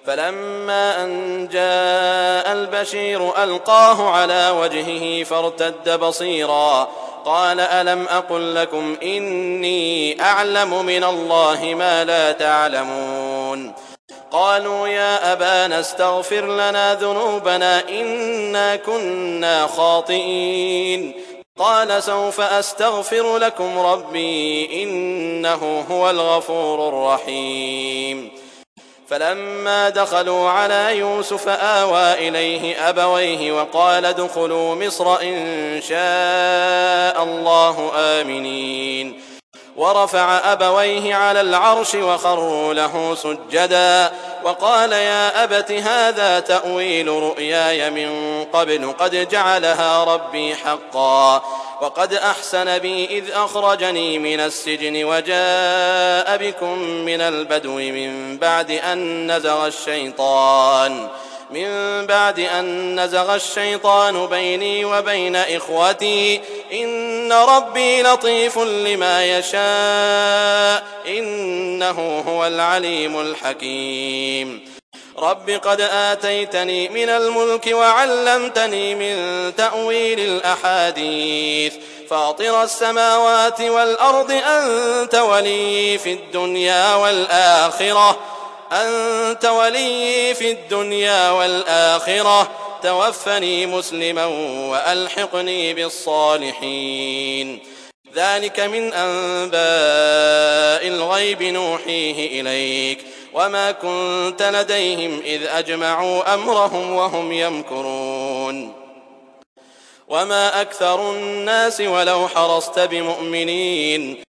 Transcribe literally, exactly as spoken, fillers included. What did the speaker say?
فلما أن جاء البشير ألقاه على وجهه فارتد بصيرا قال ألم أقل لكم إني أعلم من الله ما لا تعلمون قالوا يا أبانا استغفر لنا ذنوبنا إنا كنا خاطئين قال سوف أستغفر لكم ربي إنه هو الغفور الرحيم فلما دخلوا على يوسف آوى إليه أبويه وقال ادخلوا مصر إن شاء الله آمنين ورفع أبويه على العرش وخروا له سجدا وقال يا أبت هذا تأويل رؤياي من قبل قد جعلها ربي حقا وقد أحسن بي إذ أخرجني من السجن وجاء بكم من البدو من بعد أن نزغ الشيطان من بعد أن نزغ الشيطان بيني وبين إخوتي إن ربي لطيف لما يشاء إنه هو العليم الحكيم رب قد آتيتني من الملك وعلمتني من تأويل الأحاديث فاطر السماوات والأرض أنت ولي في الدنيا والآخرة أنت ولي في الدنيا والآخرة توفني مسلما وألحقني بالصالحين ذلك من أنباء الغيب نوحيه إليك وما كنت لديهم إذ أجمعوا أمرهم وهم يمكرون وما أكثر الناس ولو حرصت بمؤمنين